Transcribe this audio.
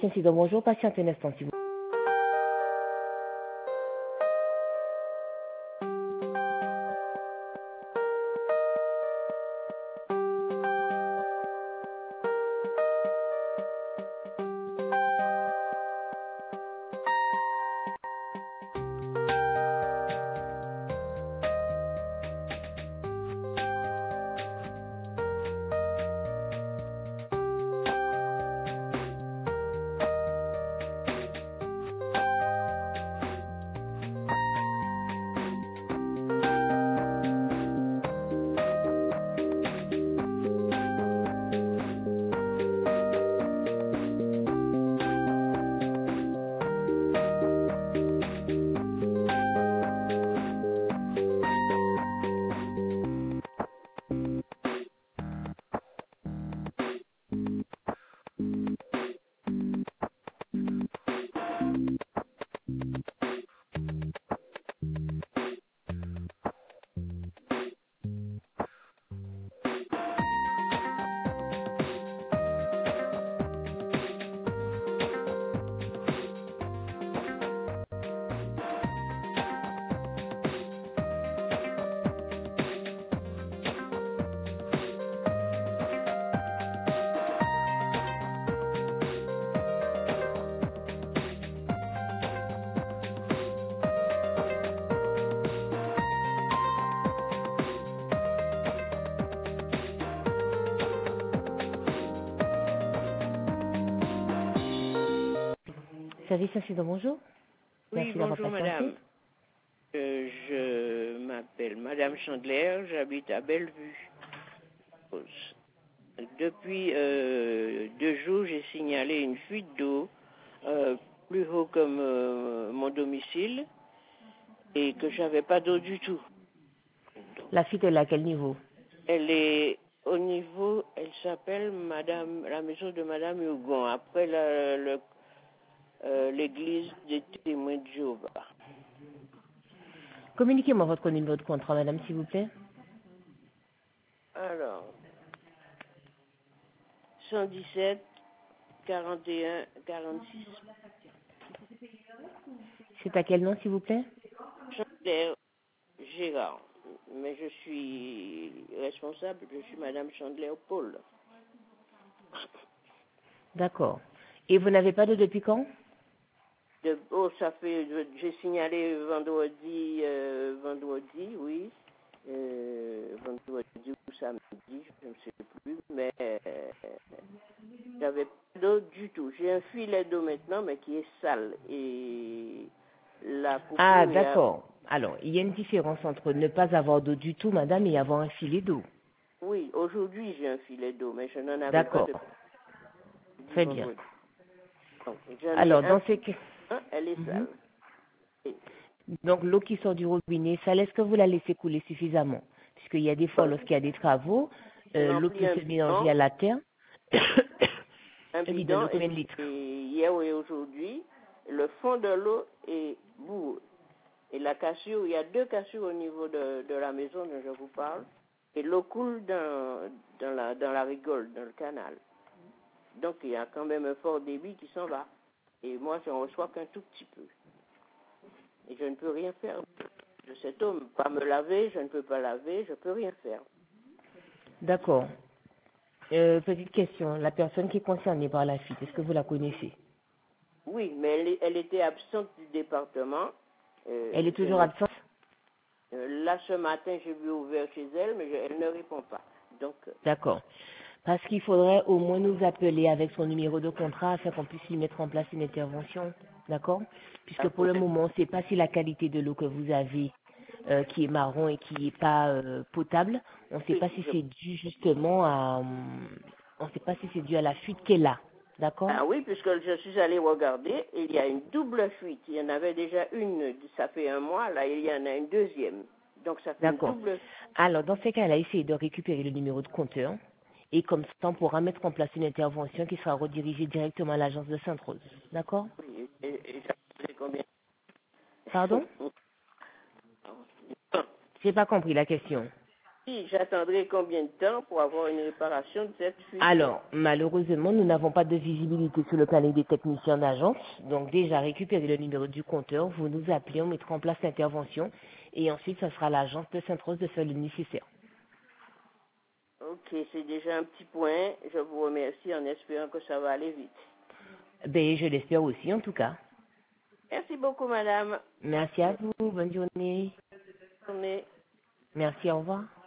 Service incident, bonjour, patientez un instant, s'il vous plaît. Service incident, bonjour. Oui, Merci d'avoir bonjour patienté. madame. Je m'appelle Madame Chandler, j'habite à Bellevue. Depuis 2 jours, j'ai signalé une fuite d'eau plus haut que mon domicile et que j'avais pas d'eau du tout. La fuite est là, à quel niveau? Elle est au niveau, elle s'appelle la maison de Madame Hugon, après l'église des témoins de Jéhovah. Communiquez-moi votre numéro de contrat, madame, s'il vous plaît. Alors, 117 41 46. C'est à quel nom, s'il vous plaît? Chandler Gérard. Mais je suis responsable, je suis Madame Chandler Paul. D'accord. Et vous n'avez pas d'eau depuis quand? Ça fait, j'ai signalé vendredi, oui, vendredi ou samedi, je ne sais plus, mais j'avais pas d'eau du tout. J'ai un filet d'eau maintenant, mais qui est sale. Et la coupure, Ah, d'accord. Alors, il y a une différence entre ne pas avoir d'eau du tout, madame, et avoir un filet d'eau. Oui, aujourd'hui j'ai un filet d'eau, mais je n'en avais pas D'accord. depuis Très bien. vendredi. Donc, j'en ai Alors, un, dans ces cas... elle est sale. Et- Donc, l'eau qui sort du robinet, ça laisse que vous la laissez couler suffisamment. Puisqu'il y a des fois, lorsqu'il y a des travaux, J'ai l'eau rempli peut se mélanger à la terre. un Un bidon de bidon combien de litres? et hier et aujourd'hui, le fond de l'eau est bourré. Et la cassure, il y a 2 cassures au niveau de la maison dont je vous parle. Et l'eau coule dans la rigole, dans le canal. Donc il y a quand même un fort débit qui s'en va. Et moi, je n'en reçois qu'un tout petit peu. Et je ne peux rien faire de cet homme. Pas me laver, je ne peux pas laver, je ne peux rien faire. D'accord. Petite question. La personne qui est concernée par la fuite, est-ce que vous la connaissez? Oui, mais elle était absente du département. Elle est toujours absente? Là, ce matin, j'ai vu ouvert chez elle, mais elle ne répond pas. Donc, D'accord. Parce qu'il faudrait au moins nous appeler avec son numéro de contrat afin qu'on puisse lui mettre en place une intervention. D'accord? Puisque pour le moment, on ne sait pas si la qualité de l'eau que vous avez, qui est marron et qui n'est pas potable, on ne sait pas si c'est dû justement à... on ne sait pas si c'est dû à la fuite qu'elle a. D'accord? ah oui, puisque je suis allée regarder, il y a une double fuite. Il y en avait déjà une, ça fait 1 mois, là, il y en a une deuxième. Donc, ça fait une D'accord. double. Alors, dans ces cas-là, essayez de récupérer le numéro de compteur. Et comme ça, on pourra mettre en place une intervention qui sera redirigée directement à l'agence de Sainte-Rose. D'accord? Oui, et ça faisait combien? Pardon? J'ai pas compris la question. J'attendrai combien de temps pour avoir une réparation de cette fuite? Alors, malheureusement, nous n'avons pas de visibilité sur le planning des techniciens d'agence. Donc, déjà, récupérez le numéro du compteur, vous nous appelez, on mettra en place l'intervention. Et ensuite, ce sera l'agence de Sainte-Rose de faire le nécessaire. Ok, c'est déjà un petit point. Je vous remercie en espérant que ça va aller vite. Ben, je l'espère aussi, en tout cas. Merci beaucoup, madame. Merci à vous. Bonne journée. Bonne journée. Merci, au revoir.